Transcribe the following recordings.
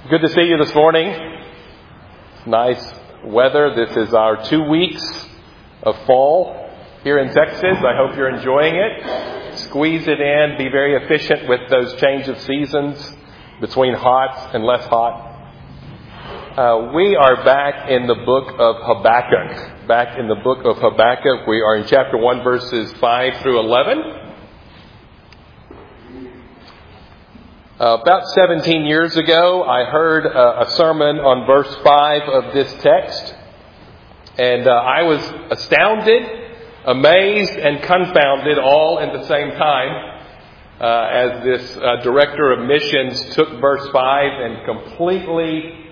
Good to see you this morning. It's nice weather. This is our 2 weeks of fall here in Texas. I hope you're enjoying it. Squeeze it in. Be very efficient with those change of seasons between hot and less hot. We are back in the book of Habakkuk. Back in the book of Habakkuk. We are in chapter 1, verses 5 through 11. About 17 years ago, I heard a sermon on verse 5 of this text, and I was astounded, amazed, and confounded all in the same time as this director of missions took verse 5 and completely,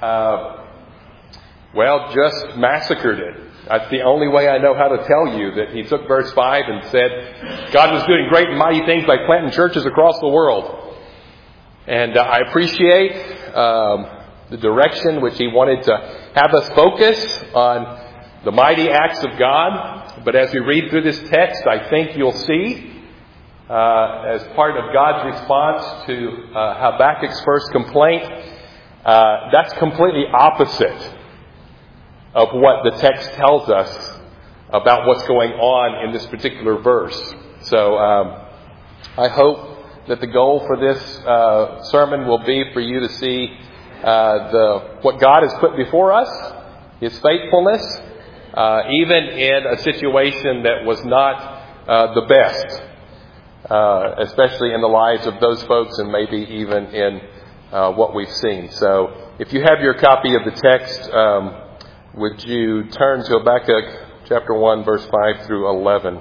just massacred it. That's the only way I know how to tell you that he took verse 5 and said, God was doing great and mighty things by planting churches across the world. And I appreciate the direction which he wanted to have us focus on the mighty acts of God. But as we read through this text, I think you'll see, as part of God's response to Habakkuk's first complaint, that's completely opposite of what the text tells us about what's going on in this particular verse. So I hope that the goal for this sermon will be for you to see what God has put before us, His faithfulness, even in a situation that was not the best, especially in the lives of those folks and maybe even in what we've seen. So if you have your copy of the text, would you turn to Habakkuk chapter 1, verse 5 through 11.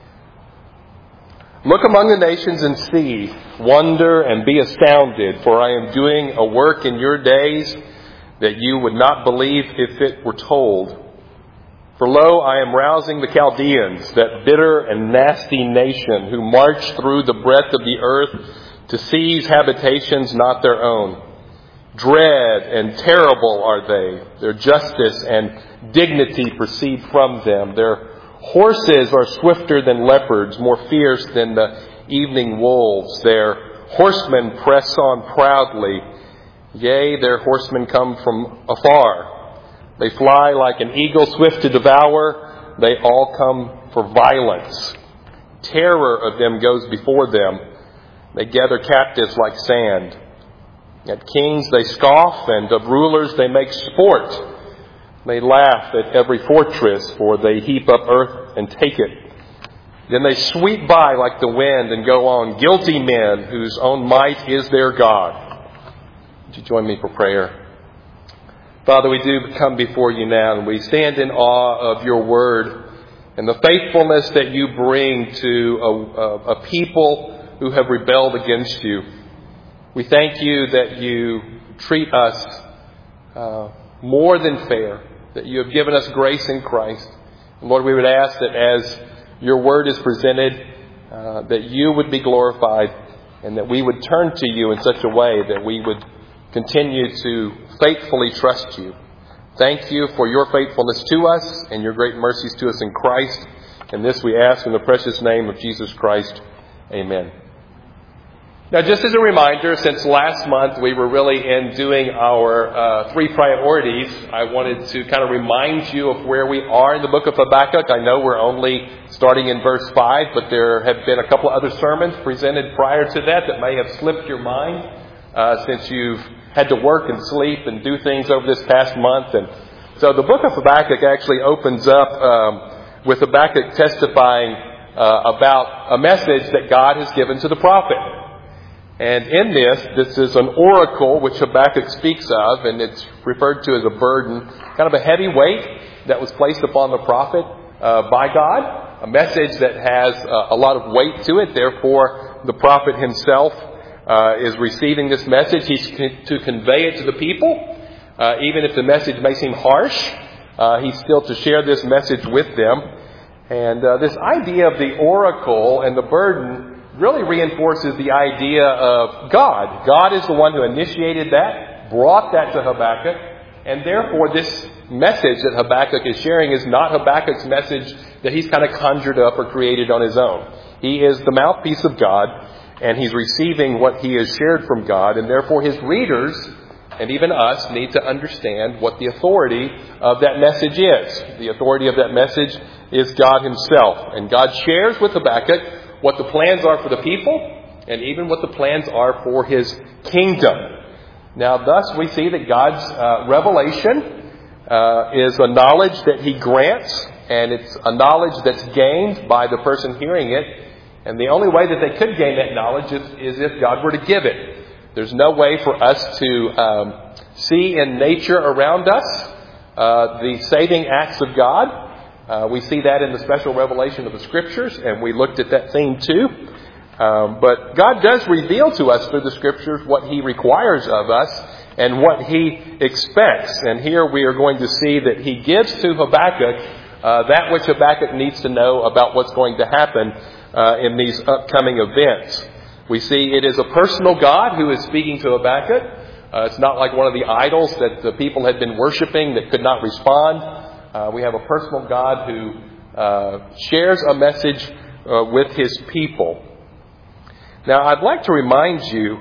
Look among the nations and see, wonder and be astounded, for I am doing a work in your days that you would not believe if it were told. For lo, I am rousing the Chaldeans, that bitter and nasty nation who march through the breadth of the earth to seize habitations not their own. Dread and terrible are they. Their justice and dignity proceed from them. Their horses are swifter than leopards, more fierce than the evening wolves. Their horsemen press on proudly. Yea, their horsemen come from afar. They fly like an eagle swift to devour. They all come for violence. Terror of them goes before them. They gather captives like sand. At kings they scoff, and of rulers they make sport. They laugh at every fortress, for they heap up earth and take it. Then they sweep by like the wind and go on, guilty men whose own might is their God. Would you join me for prayer? Father, we do come before you now, and we stand in awe of your word and the faithfulness that you bring to a people who have rebelled against you. We thank you that you treat us more than fair, that you have given us grace in Christ. And Lord, we would ask that as your word is presented, that you would be glorified and that we would turn to you in such a way that we would continue to faithfully trust you. Thank you for your faithfulness to us and your great mercies to us in Christ. And this we ask in the precious name of Jesus Christ. Amen. Now, just as a reminder, since last month we were really in doing our 3 priorities, I wanted to kind of remind you of where we are in the book of Habakkuk. I know we're only starting in verse 5, but there have been a couple of other sermons presented prior to that may have slipped your mind since you've had to work and sleep and do things over this past month. And so the book of Habakkuk actually opens up with Habakkuk testifying about a message that God has given to the prophet. And in this is an oracle which Habakkuk speaks of, and it's referred to as a burden, kind of a heavy weight that was placed upon the prophet by God, a message that has a lot of weight to it. Therefore, the prophet himself is receiving this message. He's to convey it to the people. Even if the message may seem harsh, he's still to share this message with them. And this idea of the oracle and the burden really reinforces the idea of God. God is the one who initiated that, brought that to Habakkuk, and therefore this message that Habakkuk is sharing is not Habakkuk's message that he's kind of conjured up or created on his own. He is the mouthpiece of God, and he's receiving what he has shared from God, and therefore his readers and even us need to understand what the authority of that message is. The authority of that message is God himself. And God shares with Habakkuk what the plans are for the people and even what the plans are for his kingdom. Now, thus we see that God's revelation is a knowledge that he grants, and it's a knowledge that's gained by the person hearing it. And the only way that they could gain that knowledge is if God were to give it. There's no way for us to see in nature around us the saving acts of God. We see that in the special revelation of the Scriptures, and we looked at that theme too. But God does reveal to us through the Scriptures what he requires of us and what he expects. And here we are going to see that he gives to Habakkuk that which Habakkuk needs to know about what's going to happen in these upcoming events. We see it is a personal God who is speaking to Habakkuk. It's not like one of the idols that the people had been worshiping that could not respond. We have a personal God who shares a message with his people. Now, I'd like to remind you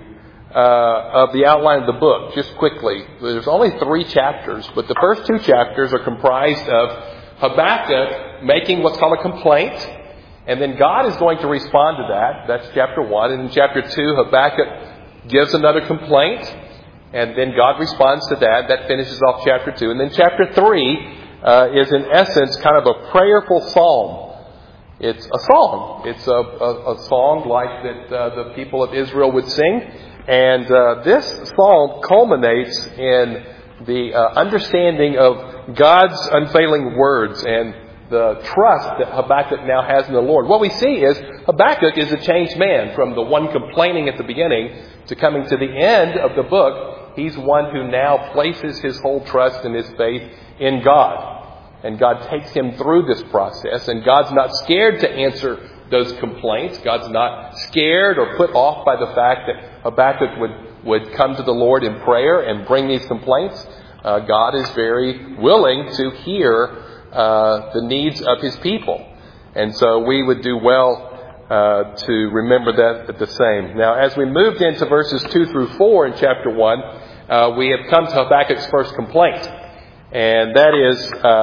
of the outline of the book, just quickly. There's only 3 chapters, but the first 2 chapters are comprised of Habakkuk making what's called a complaint, and then God is going to respond to that. That's chapter 1. And in chapter 2, Habakkuk gives another complaint, and then God responds to that. That finishes off chapter 2. And then chapter 3 is in essence kind of a prayerful psalm. It's a song. It's a song like that the people of Israel would sing. And this psalm culminates in the understanding of God's unfailing words and the trust that Habakkuk now has in the Lord. What we see is Habakkuk is a changed man from the one complaining at the beginning to coming to the end of the book. He's one who now places his whole trust and his faith in God. And God takes him through this process, and God's not scared to answer those complaints. God's not scared or put off by the fact that Habakkuk would come to the Lord in prayer and bring these complaints. God is very willing to hear the needs of his people. And so we would do well to remember that the same. Now, as we moved into verses 2 through 4 in chapter 1, we have come to Habakkuk's first complaint. And that is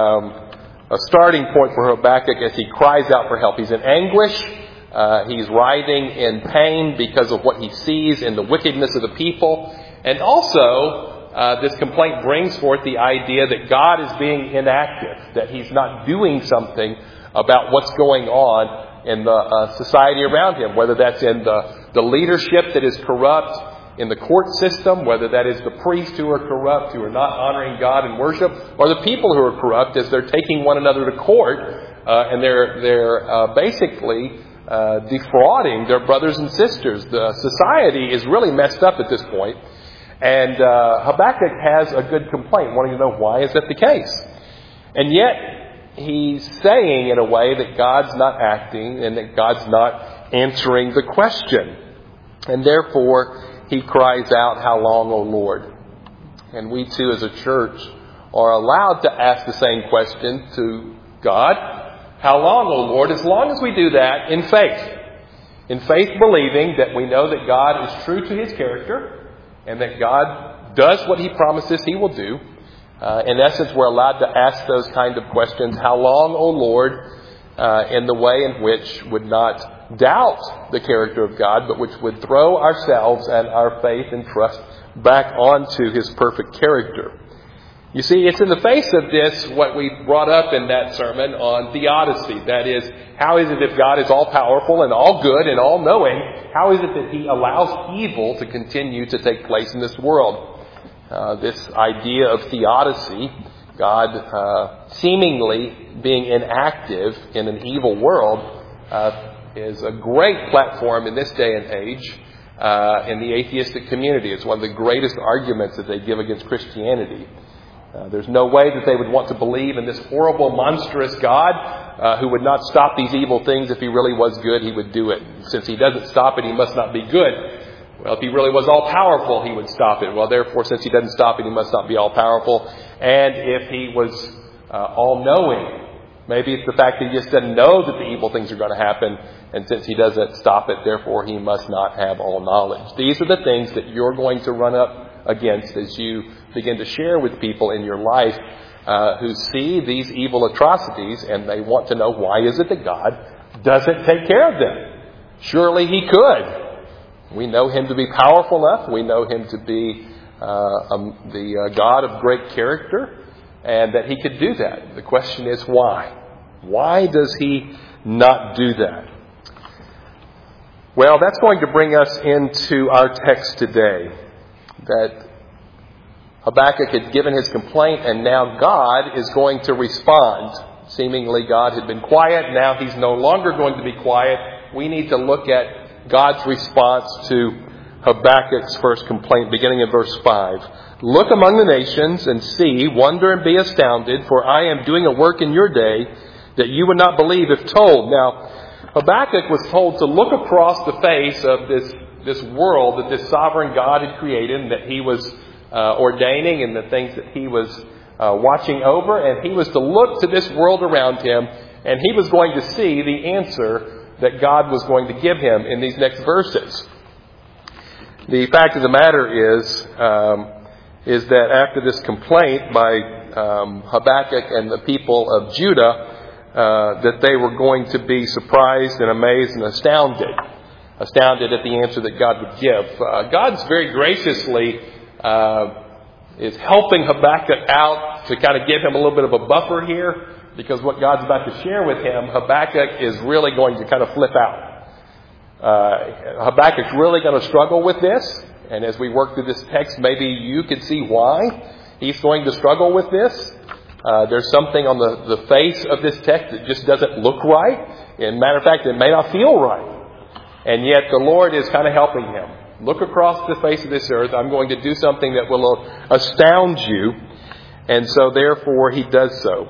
a starting point for Habakkuk as he cries out for help. He's in anguish. He's writhing in pain because of what he sees in the wickedness of the people. And also, this complaint brings forth the idea that God is being inactive, that he's not doing something about what's going on in the society around him, whether that's in the leadership that is corrupt, in the court system, whether that is the priests who are corrupt, who are not honoring God in worship, or the people who are corrupt as they're taking one another to court, and they're basically defrauding their brothers and sisters. The society is really messed up at this point. And Habakkuk has a good complaint, wanting to know why is that the case. And yet, he's saying in a way that God's not acting and that God's not answering the question. And therefore, he cries out, "How long, O Lord?" And we too as a church are allowed to ask the same question to God. How long, O Lord? As long as we do that in faith. In faith believing that we know that God is true to his character and that God does what he promises he will do. In essence, we're allowed to ask those kind of questions. How long, O Lord? In the way in which would not doubt the character of God, but which would throw ourselves and our faith and trust back onto his perfect character. You see, it's in the face of this what we brought up in that sermon on theodicy. That is, how is it if God is all-powerful and all-good and all-knowing, how is it that he allows evil to continue to take place in this world? This idea of theodicy, God seemingly being inactive in an evil world, is a great platform in this day and age in the atheistic community. It's one of the greatest arguments that they give against Christianity. There's no way that they would want to believe in this horrible, monstrous God who would not stop these evil things. If he really was good, he would do it. Since he doesn't stop it, he must not be good. Well, if he really was all-powerful, he would stop it. Well, therefore, since he doesn't stop it, he must not be all-powerful. And if he was all-knowing, maybe it's the fact that he just doesn't know that the evil things are going to happen. And since he doesn't stop it, therefore he must not have all knowledge. These are the things that you're going to run up against as you begin to share with people in your life who see these evil atrocities and they want to know, why is it that God doesn't take care of them? Surely He could. We know Him to be powerful enough. We know Him to be the God of great character, and that He could do that. The question is, why? Why does He not do that? Well, that's going to bring us into our text today. That Habakkuk had given his complaint, and now God is going to respond. Seemingly God had been quiet. Now He's no longer going to be quiet. We need to look at God's response to Habakkuk's first complaint, beginning in verse 5. Look among the nations and see, wonder and be astounded, for I am doing a work in your day that you would not believe if told. Now, Habakkuk was told to look across the face of this world that this sovereign God had created and that He was ordaining, and the things that He was watching over. And he was to look to this world around him, and he was going to see the answer that God was going to give him in these next verses. The fact of the matter is that after this complaint by Habakkuk and the people of Judah, that they were going to be surprised and amazed and astounded at the answer that God would give. God's very graciously is helping Habakkuk out to kind of give him a little bit of a buffer here, because what God's about to share with him, Habakkuk is really going to kind of flip out. Habakkuk's really going to struggle with this, and as we work through this text, maybe you could see why he's going to struggle with this. There's something on the face of this text that just doesn't look right. And matter of fact, it may not feel right. And yet the Lord is kind of helping him. Look across the face of this earth. I'm going to do something that will astound you. And so therefore he does so.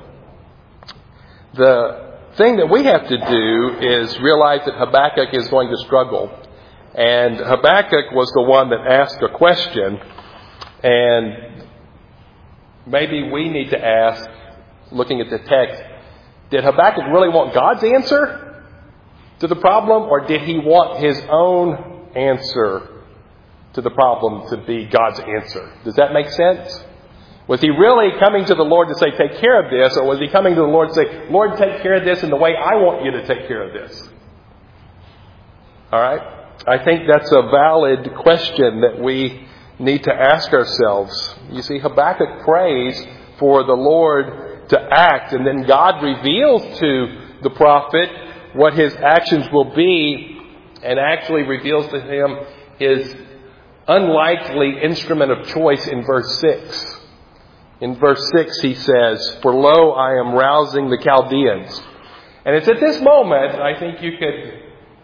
The thing that we have to do is realize that Habakkuk is going to struggle. And Habakkuk was the one that asked a question. And maybe we need to ask, looking at the text, did Habakkuk really want God's answer to the problem, or did he want his own answer to the problem to be God's answer? Does that make sense? Was he really coming to the Lord to say, take care of this, or was he coming to the Lord to say, Lord, take care of this in the way I want you to take care of this? All right? I think that's a valid question that we need to ask ourselves. You see, Habakkuk prays for the Lord to act, and then God reveals to the prophet what his actions will be, and actually reveals to him his unlikely instrument of choice in verse 6. In verse 6 he says, for lo, I am rousing the Chaldeans. And it's at this moment, I think you could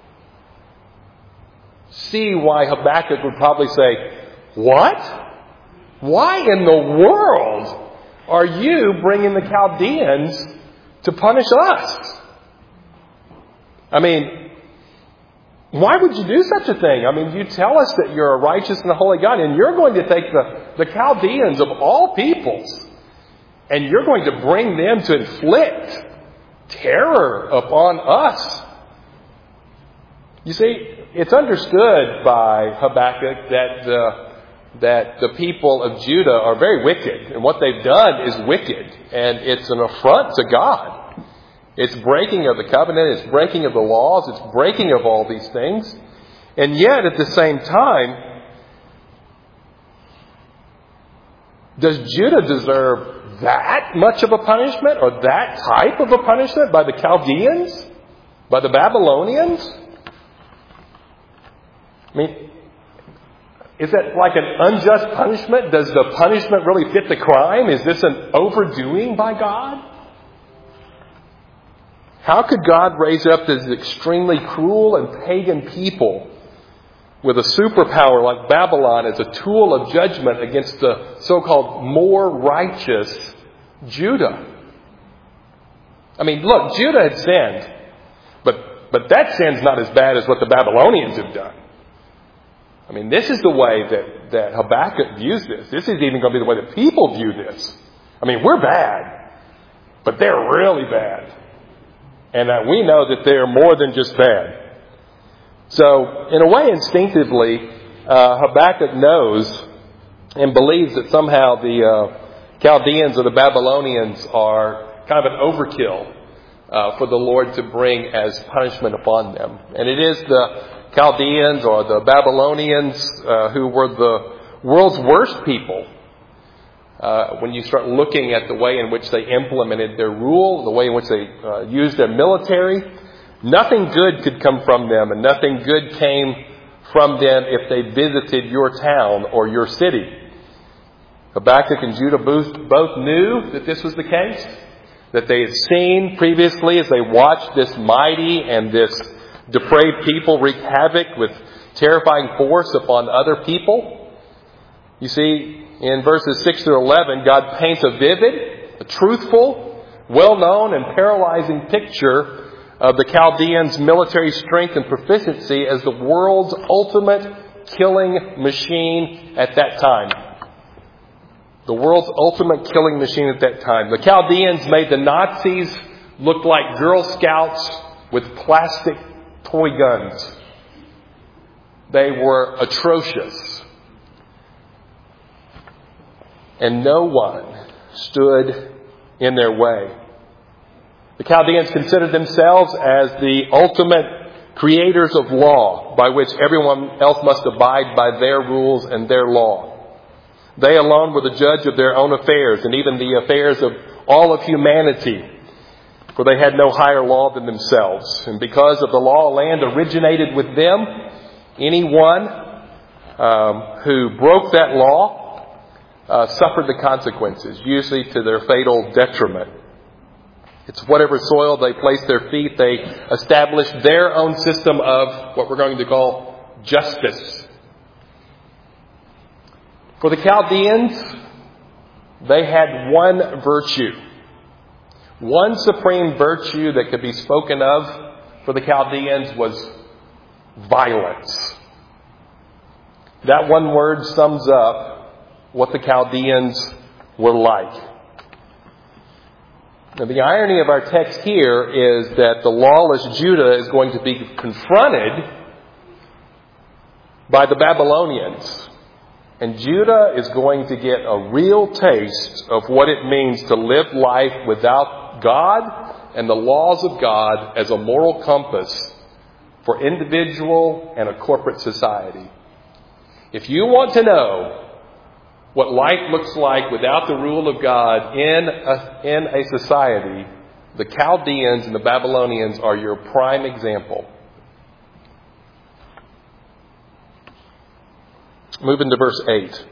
see why Habakkuk would probably say, what? Why in the world are you bringing the Chaldeans to punish us? I mean, why would you do such a thing? I mean, you tell us that you're a righteous and a holy God, and you're going to take the Chaldeans of all peoples, and you're going to bring them to inflict terror upon us. You see, it's understood by Habakkuk that the people of Judah are very wicked, and what they've done is wicked, and it's an affront to God. It's breaking of the covenant, it's breaking of the laws, it's breaking of all these things. And yet, at the same time, does Judah deserve that much of a punishment, or that type of a punishment by the Chaldeans? By the Babylonians? I mean, is that like an unjust punishment? Does the punishment really fit the crime? Is this an overdoing by God? How could God raise up this extremely cruel and pagan people with a superpower like Babylon as a tool of judgment against the so-called more righteous Judah? I mean, look, Judah had sinned, but that sin's not as bad as what the Babylonians have done. I mean, this is the way that Habakkuk views this. This is even going to be the way that people view this. I mean, we're bad, but they're really bad. And we know that they're more than just bad. So, in a way, instinctively, Habakkuk knows and believes that somehow the Chaldeans or the Babylonians are kind of an overkill for the Lord to bring as punishment upon them. And it is the Chaldeans or the Babylonians who were the world's worst people. When you start looking at the way in which they implemented their rule, the way in which they used their military, nothing good could come from them, and nothing good came from them if they visited your town or your city. Habakkuk and Judah both knew that this was the case, that they had seen previously as they watched this mighty and this depraved people wreak havoc with terrifying force upon other people. You see, in verses 6 through 11, God paints a vivid, a truthful, well-known, and paralyzing picture of the Chaldeans' military strength and proficiency as the world's ultimate killing machine at that time. The world's ultimate killing machine at that time. The Chaldeans made the Nazis look like Girl Scouts with plastic toy guns. They were atrocious. And no one stood in their way. The Chaldeans considered themselves as the ultimate creators of law by which everyone else must abide by their rules and their law. They alone were the judge of their own affairs and even the affairs of all of humanity, for they had no higher law than themselves. And because of the law of land originated with them, anyone who broke that law suffered the consequences, usually to their fatal detriment. It's whatever soil they placed their feet, they established their own system of what we're going to call justice. For the Chaldeans, they had one virtue. One supreme virtue that could be spoken of for the Chaldeans was violence. That one word sums up what the Chaldeans were like. Now, the irony of our text here is that the lawless Judah is going to be confronted by the Babylonians. And Judah is going to get a real taste of what it means to live life without God and the laws of God as a moral compass for individual and a corporate society. If you want to know what life looks like without the rule of God in a society, the Chaldeans and the Babylonians are your prime example. Moving to verse 8.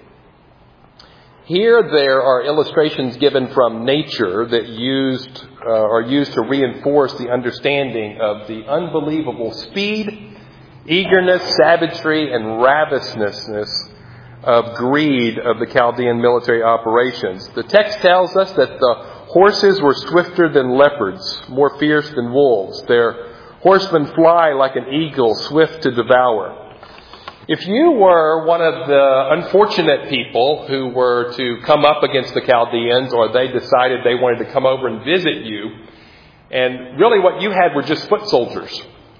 Here there are illustrations given from nature that are used to reinforce the understanding of the unbelievable speed, eagerness, savagery, and ravenousness of greed of the Chaldean military operations. The text tells us that the horses were swifter than leopards, more fierce than wolves. Their horsemen fly like an eagle, swift to devour. If you were one of the unfortunate people who were to come up against the Chaldeans, or they decided they wanted to come over and visit you, and really what you had were just foot soldiers.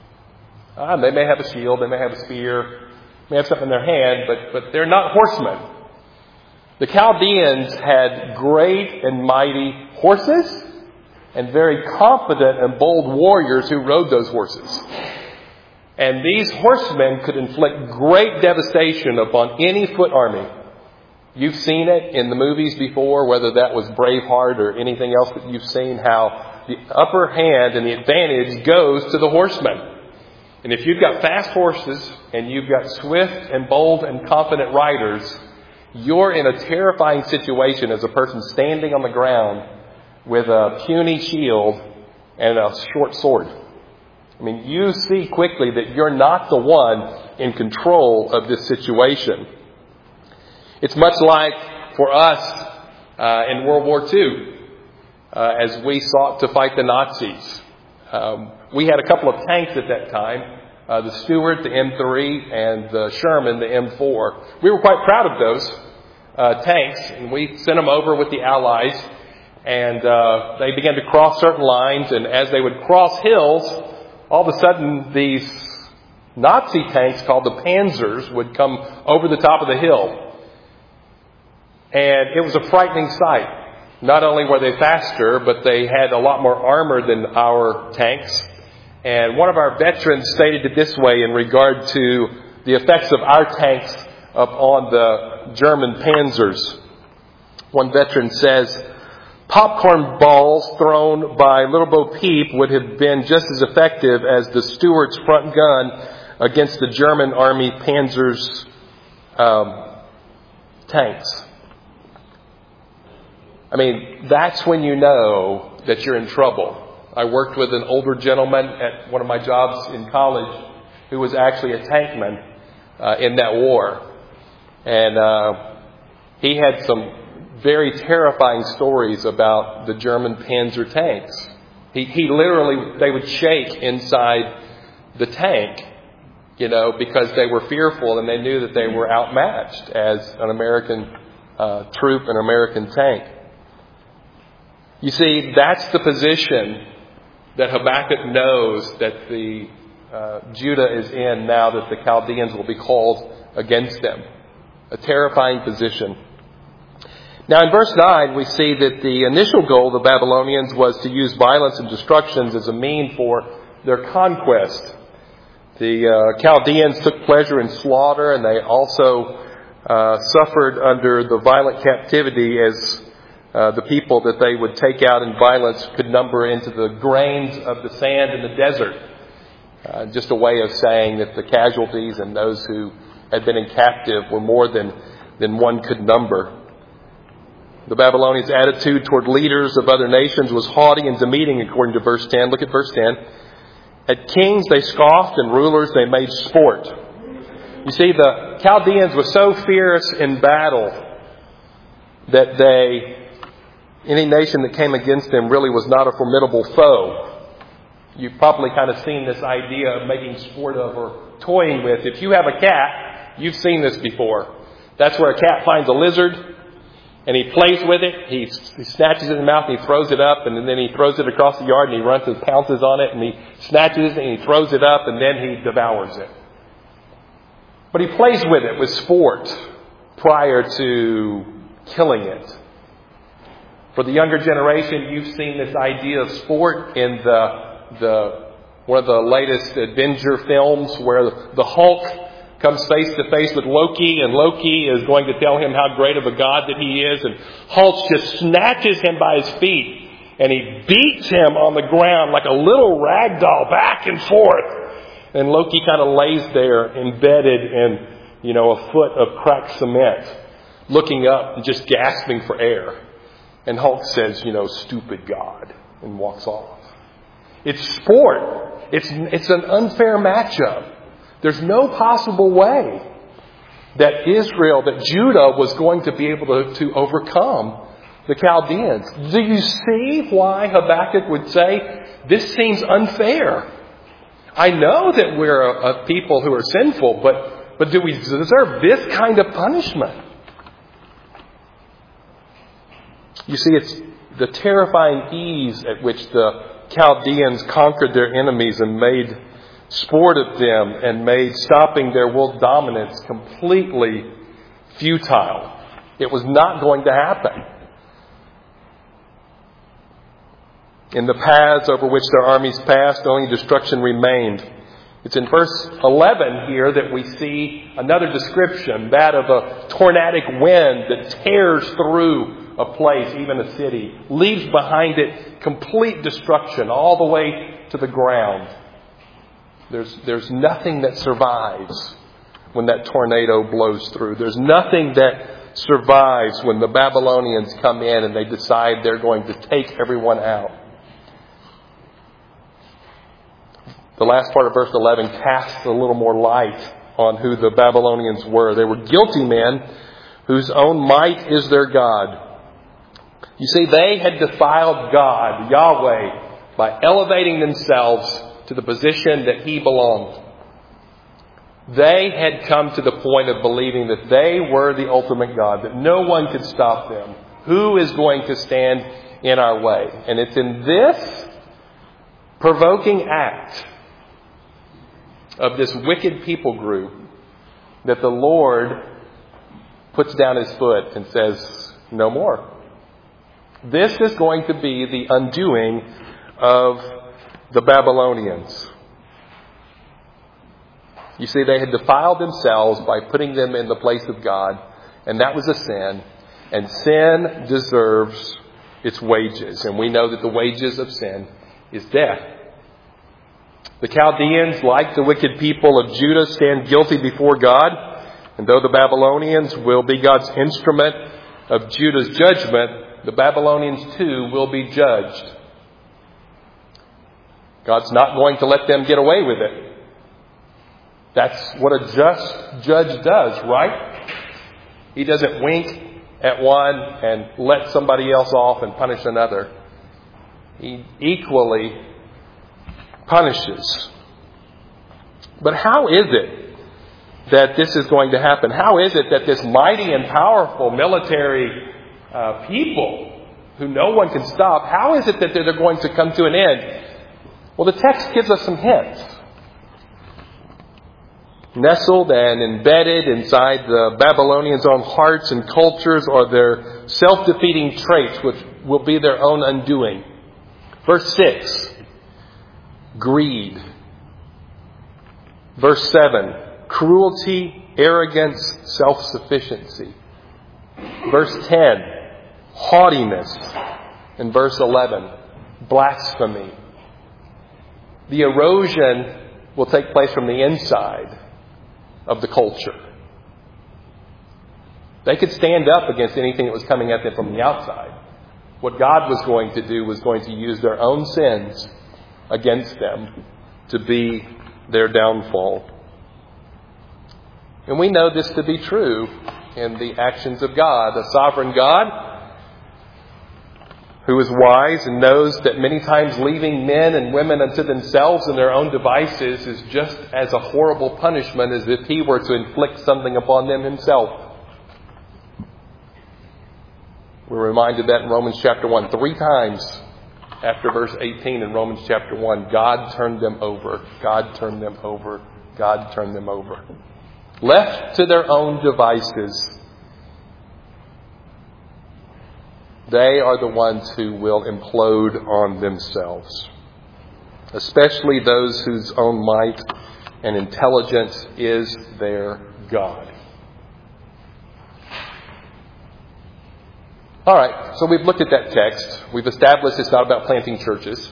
They may have a shield, they may have a spear, may have something in their hand, but they're not horsemen. The Chaldeans had great and mighty horses and very confident and bold warriors who rode those horses. And these horsemen could inflict great devastation upon any foot army. You've seen it in the movies before, whether that was Braveheart or anything else that you've seen, how the upper hand and the advantage goes to the horsemen. And if you've got fast horses and you've got swift and bold and confident riders, you're in a terrifying situation as a person standing on the ground with a puny shield and a short sword. I mean, you see quickly that you're not the one in control of this situation. It's much like for us in World War II, as we sought to fight the Nazis. We had a couple of tanks at that time, the Stuart, the M3, and the Sherman, the M4. We were quite proud of those tanks, and we sent them over with the Allies, and they began to cross certain lines, and as they would cross hills, all of a sudden, these Nazi tanks called the Panzers would come over the top of the hill. And it was a frightening sight. Not only were they faster, but they had a lot more armor than our tanks. And one of our veterans stated it this way in regard to the effects of our tanks upon the German Panzers. One veteran says, popcorn balls thrown by Little Bo Peep would have been just as effective as the Stuart's front gun against the German Army Panzer's tanks. I mean, that's when you know that you're in trouble. I worked with an older gentleman at one of my jobs in college who was actually a tankman in that war. And he had some very terrifying stories about the German Panzer tanks. He literally, they would shake inside the tank, because they were fearful and they knew that they were outmatched as an American troop, an American tank. You see, that's the position that Habakkuk knows that the Judah is in now that the Chaldeans will be called against them. A terrifying position. Now in verse 9 we see that the initial goal of the Babylonians was to use violence and destructions as a mean for their conquest. The Chaldeans took pleasure in slaughter, and they also suffered under the violent captivity as the people that they would take out in violence could number into the grains of the sand in the desert. Just a way of saying that the casualties and those who had been in captive were more than one could number. The Babylonians' attitude toward leaders of other nations was haughty and demeaning, according to verse 10. Look at verse 10. At kings they scoffed, and rulers they made sport. You see, the Chaldeans were so fierce in battle that any nation that came against them really was not a formidable foe. You've probably kind of seen this idea of making sport of or toying with. If you have a cat, you've seen this before. That's where a cat finds a lizard, and he plays with it. He snatches it in the mouth and he throws it up, and then he throws it across the yard and he runs and pounces on it, and he snatches it and he throws it up, and then he devours it. But he plays with it with sport prior to killing it. For the younger generation, you've seen this idea of sport in one of the latest Avenger films where the Hulk comes face to face with Loki, and Loki is going to tell him how great of a god that he is, and Hulk just snatches him by his feet and he beats him on the ground like a little rag doll back and forth. And Loki kind of lays there embedded in, a foot of cracked cement, looking up and just gasping for air. And Hulk says, stupid God, and walks off. It's sport. It's an unfair matchup. There's no possible way that Judah was going to be able to overcome the Chaldeans. Do you see why Habakkuk would say, this seems unfair? I know that we're a people who are sinful, but do we deserve this kind of punishment? You see, it's the terrifying ease at which the Chaldeans conquered their enemies and made sport of them and made stopping their world dominance completely futile. It was not going to happen. In the paths over which their armies passed, only destruction remained. It's in verse 11 here that we see another description, that of a tornadic wind that tears through a place, even a city, leaves behind it complete destruction all the way to the ground. There's nothing that survives when that tornado blows through. There's nothing that survives when the Babylonians come in and they decide they're going to take everyone out. The last part of verse 11 casts a little more light on who the Babylonians were. They were guilty men whose own might is their God. You see, they had defiled God, Yahweh, by elevating themselves to the position that He belonged. They had come to the point of believing that they were the ultimate God, that no one could stop them. Who is going to stand in our way? And it's in this provoking act of this wicked people group that the Lord puts down His foot and says, no more. This is going to be the undoing of the Babylonians. You see, they had defiled themselves by putting them in the place of God, and that was a sin. And sin deserves its wages. And we know that the wages of sin is death. The Chaldeans, like the wicked people of Judah, stand guilty before God. And though the Babylonians will be God's instrument of Judah's judgment, the Babylonians too will be judged. God's not going to let them get away with it. That's what a just judge does, right? He doesn't wink at one and let somebody else off and punish another. He equally punishes. But how is it that this is going to happen? How is it that this mighty and powerful military people who no one can stop, how is it that they're going to come to an end? Well, the text gives us some hints. Nestled and embedded inside the Babylonians' own hearts and cultures are their self-defeating traits, which will be their own undoing. Verse 6, greed. Verse 7, cruelty, arrogance, self-sufficiency. Verse 10, haughtiness. And verse 11, blasphemy. The erosion will take place from the inside of the culture. They could stand up against anything that was coming at them from the outside. What God was going to do was going to use their own sins against them to be their downfall. And we know this to be true in the actions of God, a sovereign God who is wise and knows that many times leaving men and women unto themselves and their own devices is just as a horrible punishment as if he were to inflict something upon them himself. We're reminded that in Romans chapter 1. 3 times after verse 18 in Romans chapter 1, God turned them over. God turned them over. God turned them over. Left to their own devices, they are the ones who will implode on themselves, especially those whose own might and intelligence is their God. All right, so we've looked at that text. We've established it's not about planting churches.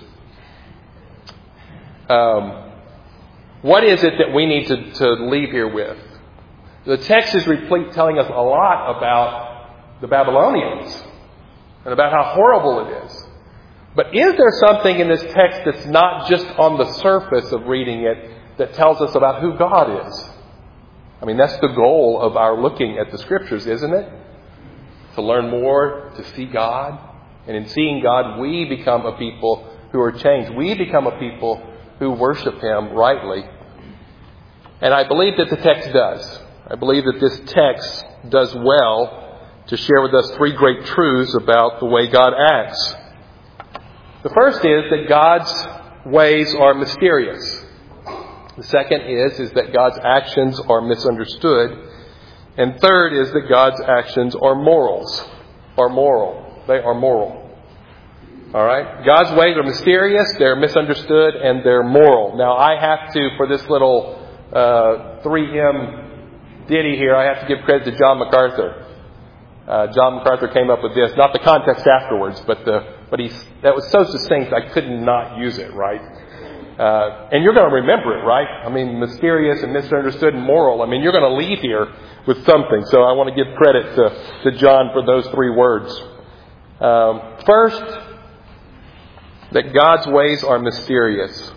What is it that we need to leave here with? The text is replete telling us a lot about the Babylonians and about how horrible it is. But is there something in this text that's not just on the surface of reading it that tells us about who God is? I mean, that's the goal of our looking at the Scriptures, isn't it? To learn more, to see God. And in seeing God, we become a people who are changed. We become a people who worship Him rightly. And I believe that the text does. I believe that this text does well to share with us 3 great truths about the way God acts. The first is that God's ways are mysterious. The second is that God's actions are misunderstood. And third is that God's actions are moral. They are moral. All right? God's ways are mysterious, they're misunderstood, and they're moral. Now, I have to, for this little 3M ditty here, I have to give credit to John MacArthur. John MacArthur came up with this, not the context afterwards, but that was so succinct I could not use it, right? And you're going to remember it, right? I mean, mysterious and misunderstood and moral. I mean, you're going to leave here with something. So I want to give credit to John for those 3 words. First, that God's ways are mysterious.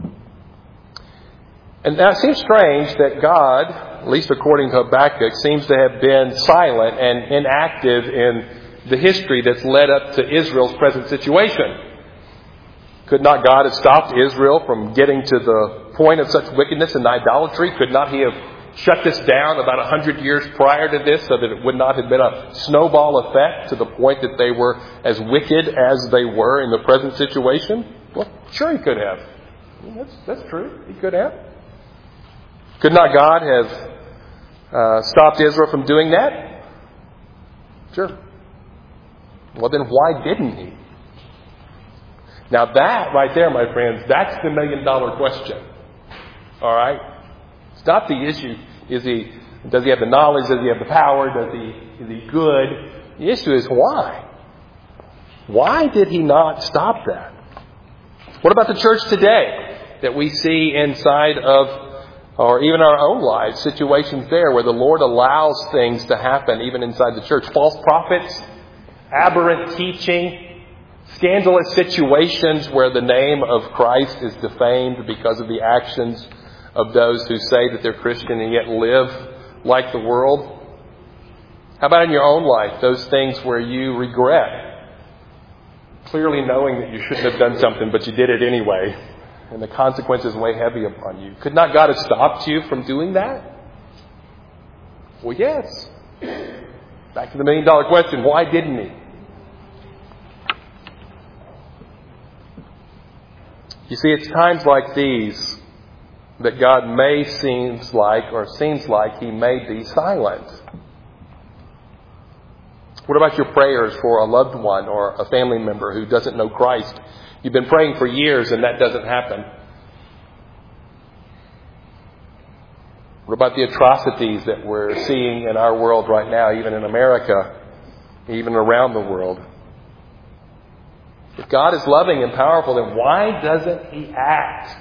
And that seems strange that God, at least according to Habakkuk, seems to have been silent and inactive in the history that's led up to Israel's present situation. Could not God have stopped Israel from getting to the point of such wickedness and idolatry? Could not He have shut this down about 100 years prior to this so that it would not have been a snowball effect to the point that they were as wicked as they were in the present situation? Well, sure He could have. That's true. He could have. Could not God have stopped Israel from doing that? Sure. Well, then why didn't he? Now that right there, my friends, that's the million-dollar question. All right? It's not the issue. Does he have the knowledge? Does he have the power? Is he good? The issue is why? Why did he not stop that? What about the church today that we see inside of, or even our own lives, situations there where the Lord allows things to happen even inside the church? False prophets, aberrant teaching, scandalous situations where the name of Christ is defamed because of the actions of those who say that they're Christian and yet live like the world. How about in your own life, those things where you regret, clearly knowing that you shouldn't have done something, but you did it anyway, and the consequences weigh heavy upon you? Could not God have stopped you from doing that? Well, yes. Back to the million-dollar question, why didn't he? You see, it's times like these that God seems like he may be silent. What about your prayers for a loved one or a family member who doesn't know Christ? You've been praying for years and that doesn't happen. What about the atrocities that we're seeing in our world right now, even in America, even around the world? If God is loving and powerful, then why doesn't he act?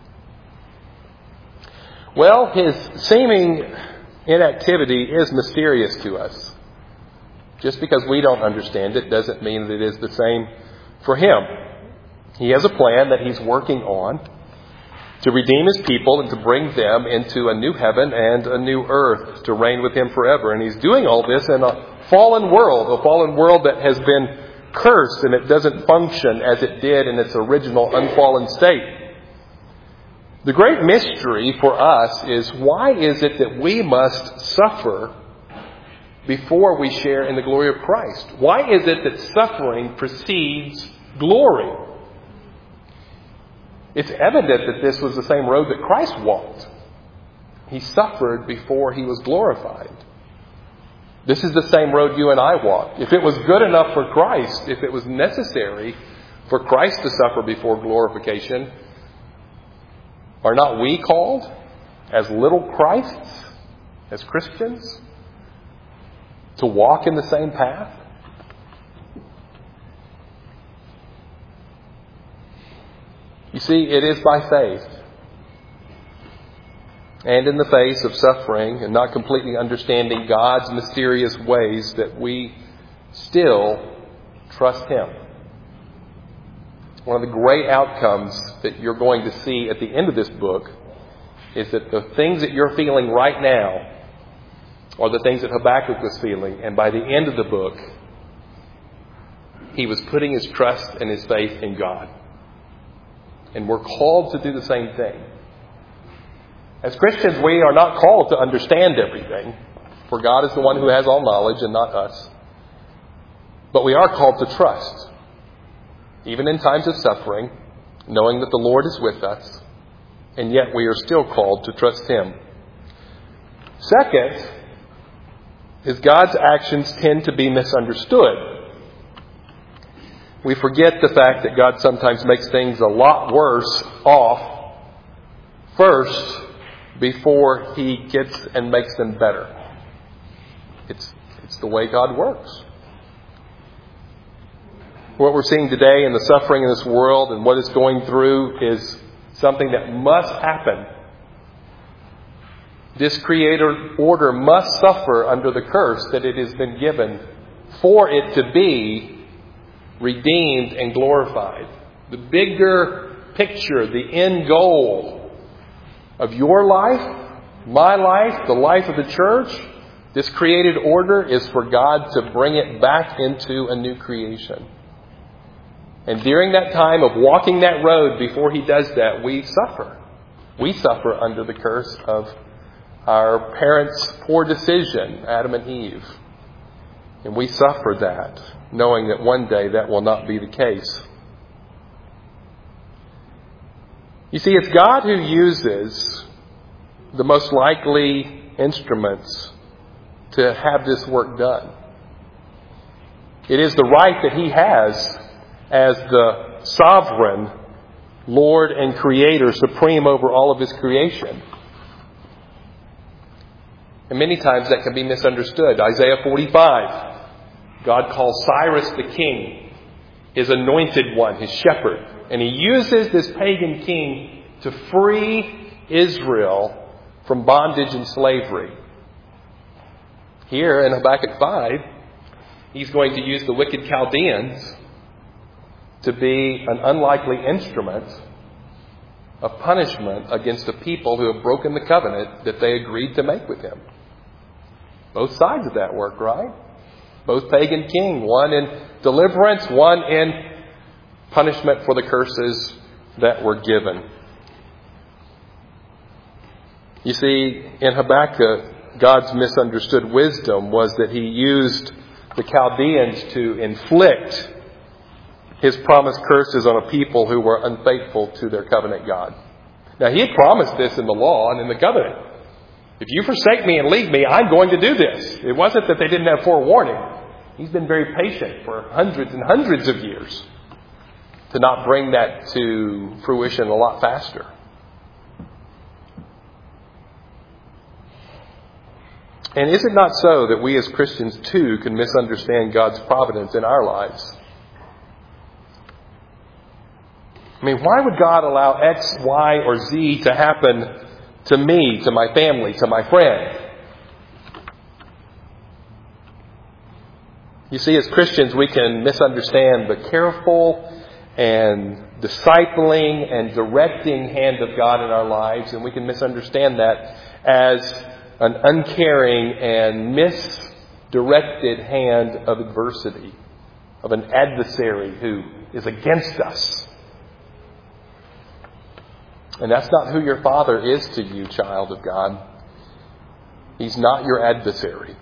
Well, his seeming inactivity is mysterious to us. Just because we don't understand it doesn't mean that it is the same for him. He has a plan that he's working on to redeem his people and to bring them into a new heaven and a new earth to reign with him forever. And he's doing all this in a fallen world that has been cursed and it doesn't function as it did in its original unfallen state. The great mystery for us is, why is it that we must suffer before we share in the glory of Christ? Why is it that suffering precedes glory? It's evident that this was the same road that Christ walked. He suffered before he was glorified. This is the same road you and I walk. If it was good enough for Christ, if it was necessary for Christ to suffer before glorification, are not we called as little Christs, as Christians, to walk in the same path? You see, it is by faith. And in the face of suffering and not completely understanding God's mysterious ways that we still trust him. One of the great outcomes that you're going to see at the end of this book is that the things that you're feeling right now are the things that Habakkuk was feeling. And by the end of the book, he was putting his trust and his faith in God. And we're called to do the same thing. As Christians, we are not called to understand everything, for God is the one who has all knowledge and not us. But we are called to trust, even in times of suffering, knowing that the Lord is with us, and yet we are still called to trust him. Second, is God's actions tend to be misunderstood. We forget the fact that God sometimes makes things a lot worse off first before he gets and makes them better. It's the way God works. What we're seeing today in the suffering in this world and what it's going through is something that must happen. This creator order must suffer under the curse that it has been given for it to be redeemed and glorified. The bigger picture, the end goal of your life, my life, the life of the church, this created order is for God to bring it back into a new creation. And during that time of walking that road, before he does that, we suffer. We suffer under the curse of our parents' poor decision, Adam and Eve. And we suffer that, knowing that one day that will not be the case. You see, it's God who uses the most likely instruments to have this work done. It is the right that he has as the sovereign Lord and Creator, supreme over all of his creation. And many times that can be misunderstood. Isaiah 45, God calls Cyrus the king, his anointed one, his shepherd. And he uses this pagan king to free Israel from bondage and slavery. Here in Habakkuk 5, he's going to use the wicked Chaldeans to be an unlikely instrument of punishment against the people who have broken the covenant that they agreed to make with him. Both sides of that work, right? Both pagan king, one in deliverance, one in punishment for the curses that were given. You see, in Habakkuk, God's misunderstood wisdom was that he used the Chaldeans to inflict his promised curses on a people who were unfaithful to their covenant God. Now, he had promised this in the law and in the covenant. If you forsake me and leave me, I'm going to do this. It wasn't that they didn't have forewarning. He's been very patient for hundreds and hundreds of years to not bring that to fruition a lot faster. And is it not so that we as Christians too can misunderstand God's providence in our lives? I mean, why would God allow X, Y, or Z to happen to me, to my family, to my friend? You see, as Christians, we can misunderstand the careful and discipling and directing hand of God in our lives, and we can misunderstand that as an uncaring and misdirected hand of adversity, of an adversary who is against us. And that's not who your Father is to you, child of God. He's not your adversary.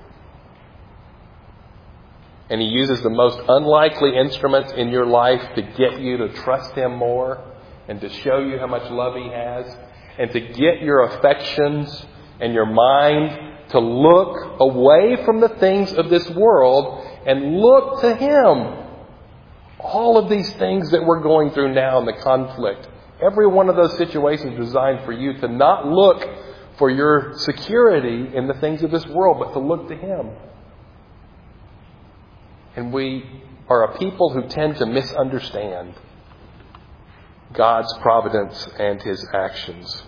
And He uses the most unlikely instruments in your life to get you to trust Him more and to show you how much love He has and to get your affections and your mind to look away from the things of this world and look to Him. All of these things that we're going through now in the conflict, every one of those situations designed for you to not look for your security in the things of this world, but to look to Him. And we are a people who tend to misunderstand God's providence and His actions.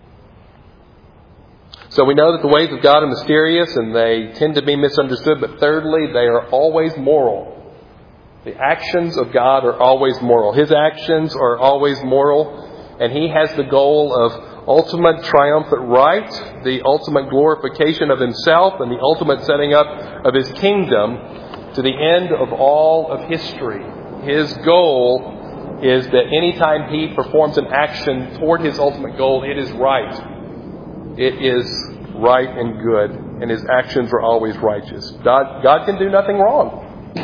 So we know that the ways of God are mysterious and they tend to be misunderstood, but thirdly, they are always moral. The actions of God are always moral. His actions are always moral, and He has the goal of ultimate triumphant right, the ultimate glorification of Himself, and the ultimate setting up of His kingdom to the end of all of history. His goal is that anytime He performs an action toward His ultimate goal, it is right. It is right and good, and His actions are always righteous. God can do nothing wrong.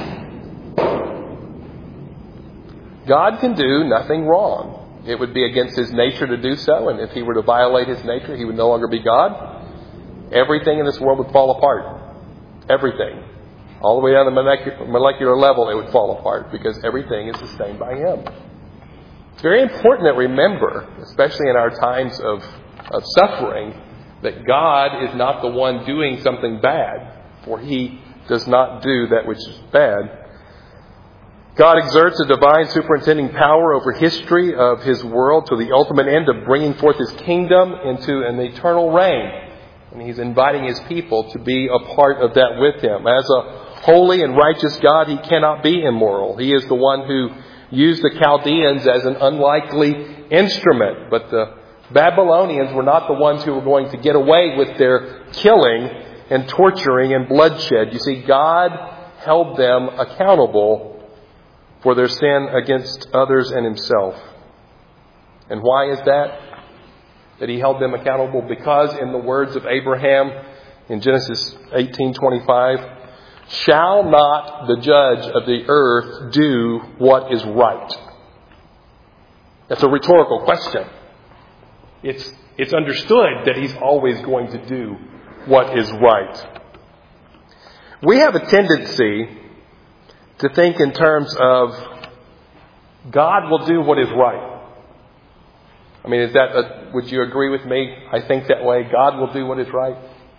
God can do nothing wrong. It would be against His nature to do so, and if He were to violate His nature, He would no longer be God. Everything in this world would fall apart. Everything. All the way down to the molecular level, it would fall apart because everything is sustained by Him. It's very important that we remember, especially in our times of suffering, that God is not the one doing something bad, for He does not do that which is bad. God exerts a divine superintending power over history of His world to the ultimate end of bringing forth His kingdom into an eternal reign. And He's inviting His people to be a part of that with Him. As a holy and righteous God, He cannot be immoral. He is the one who used the Chaldeans as an unlikely instrument. But the Babylonians were not the ones who were going to get away with their killing and torturing and bloodshed. You see, God held them accountable for their sin against others and Himself. And why is that He held them accountable? Because in the words of Abraham in Genesis 18:25, shall not the judge of the earth do what is right? That's a rhetorical question. It's understood that He's always going to do what is right. We have a tendency to think in terms of God will do what is right. I mean, would you agree with me? I think that way. God will do what is right.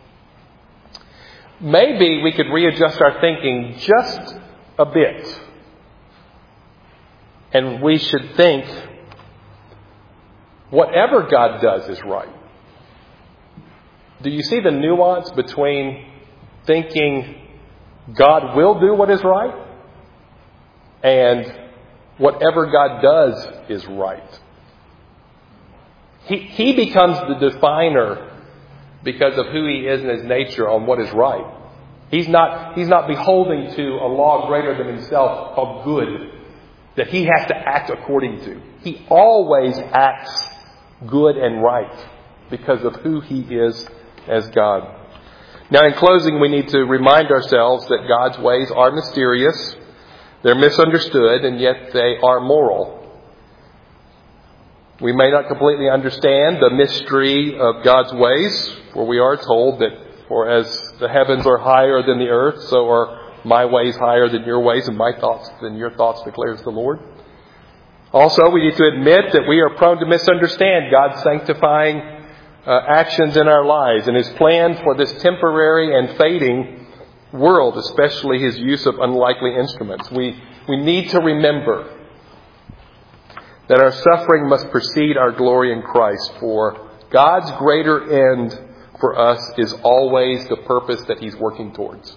Maybe we could readjust our thinking just a bit. And we should think whatever God does is right. Do you see the nuance between thinking God will do what is right and whatever God does is right? He becomes the definer because of who He is in His nature on what is right. He's not beholden to a law greater than Himself called good that He has to act according to. He always acts good and right because of who He is as God. Now, in closing, we need to remind ourselves that God's ways are mysterious, they're misunderstood, and yet they are moral. We may not completely understand the mystery of God's ways, for we are told that for as the heavens are higher than the earth, so are my ways higher than your ways, and my thoughts than your thoughts, declares the Lord. Also, we need to admit that we are prone to misunderstand God's sanctifying actions in our lives and His plan for this temporary and fading world, especially His use of unlikely instruments. We need to remember that our suffering must precede our glory in Christ, for God's greater end for us is always the purpose that He's working towards.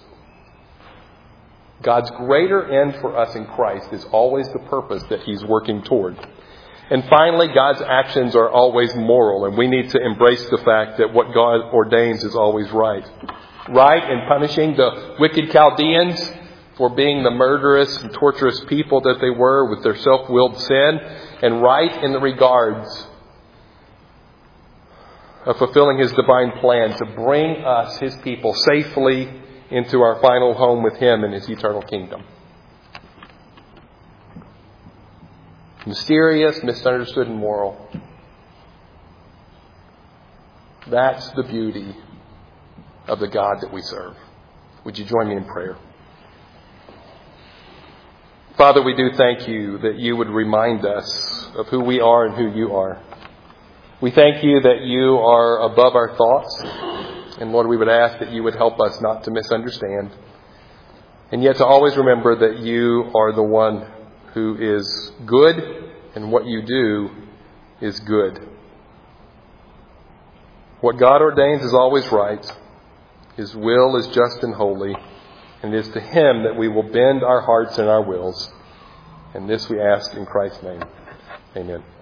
God's greater end for us in Christ is always the purpose that He's working toward. And finally, God's actions are always moral, and we need to embrace the fact that what God ordains is always right. Right in punishing the wicked Chaldeans for being the murderous and torturous people that they were with their self-willed sin, and right in the regards of fulfilling His divine plan to bring us, His people, safely into our final home with Him in His eternal kingdom. Mysterious, misunderstood, and moral. That's the beauty of the God that we serve. Would you join me in prayer? Father, we do thank You that You would remind us of who we are and who You are. We thank You that You are above our thoughts. And Lord, we would ask that You would help us not to misunderstand, and yet to always remember that You are the one who is good, and what You do is good. What God ordains is always right. His will is just and holy, and it is to Him that we will bend our hearts and our wills. And this we ask in Christ's name. Amen.